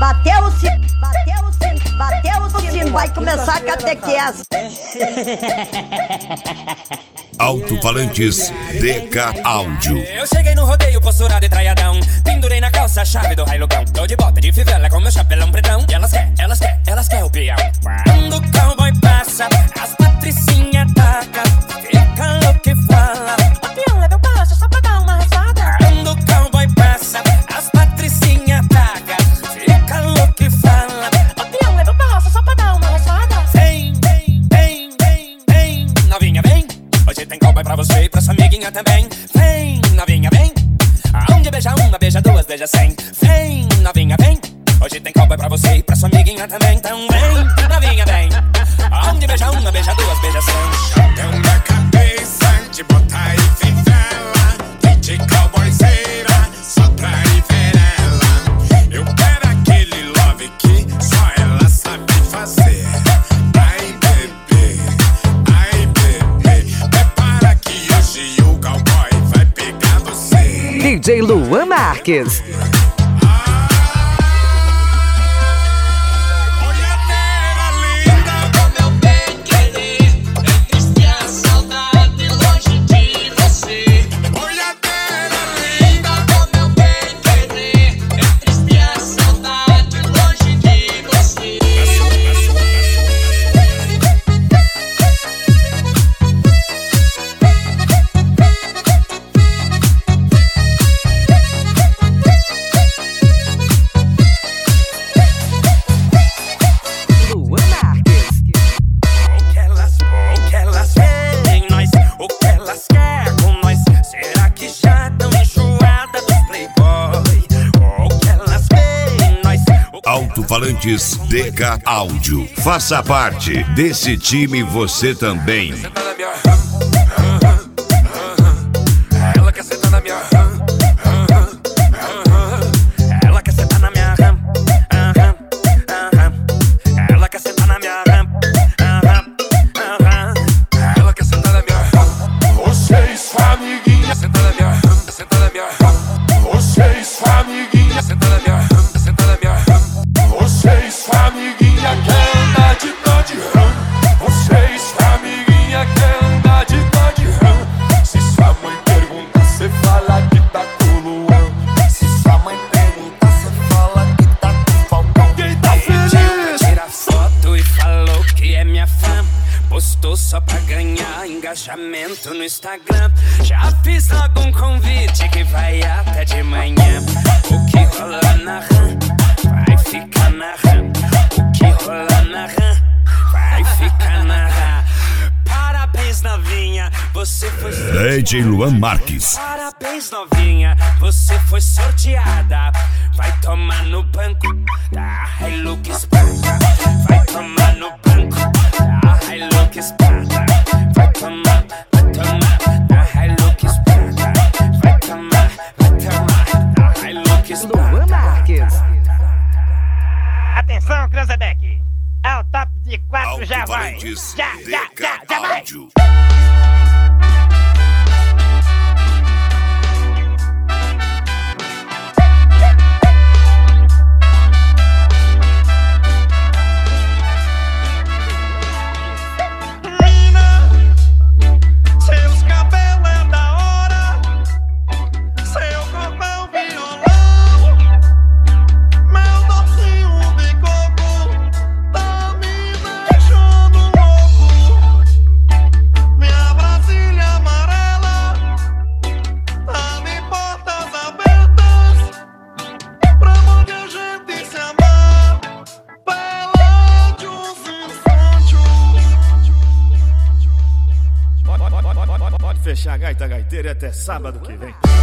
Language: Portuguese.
Bateu o sino, vai começar a catequese. Alto-falantes DK Áudio. Eu cheguei no rodeio, posturado e traiadão. Pendurei na calça a chave do railugão. Tô de bota de fivela com meu chapelão pretão. E elas quer o peão. Quando o cowboy passa, as patricinhas taca. Fica louco e fala: o peão leva o passo só pra dar uma rachada. Quando o cowboy passa, as patricinhas taca. Fica louco e fala: o peão leva o passo só pra dar uma rachada. Vem, novinha, vem. Hoje tem cowboy pra você e pra sua amiguinha também. Vem, novinha, vem. Aonde beija uma, beija duas, beija 100. Vem, novinha, vem. Hoje tem cowboy pra você e pra sua amiguinha também. Então vem, novinha, vem. Aonde beija uma, beija duas, beija 100. Deu na cabeça de botar e fivela. De cowboyzeira, só pra ir ver ela. Eu quero aquele love que só ela sabe fazer. Ai, bebê, prepara que hoje o cowboy vai pegar você. DJ Luan Marques. Alto-falantes DK Áudio. Faça parte desse time você também. Ela quer sentar na minha ela quer sentar na minha ela quer sentar na minha ela quer sentar na minha Você e sua amiguinha, sentar na minha você e sua amiguinha, sentar na minha você e sua amiguinha quer andar de Dodge Ram. Você e sua amiguinha quer andar de Dodge Ram. Se sua mãe pergunta, cê fala que tá com o Luan. Se sua mãe pergunta, cê fala que tá com o Falcão. Quem tá feliz? Tira foto e falou que é minha fã. Postou só pra ganhar engajamento no Instagram. Já fiz logo um convite que vai até de manhã. O que rola na RAM vai ficar na RAM. O que rola na RAM vai ficar na RAM. Parabéns, novinha, você foi sorteada. DJ Luan Marques. Parabéns, novinha, você foi sorteada. Vai tomar no banco da Hilux Prata. Vai tomar no banco da Hilux Prata. Vai tomar da Hilux Prata. Vai tomar da Hilux Luan Prata. Marques. Atenção, Cranzebeck! É o top de 4, já vai! Alto-falantes Já DK vai! Áudio. Seus cabelos é da hora, seu corpo é um violão, meu docinho de coco tá me deixando louco. Minha Brasília amarela tá de portas abertas pra onde a gente se amar, Peládios e Santos. Pode fechar a gaita gaiteira até sábado que vem.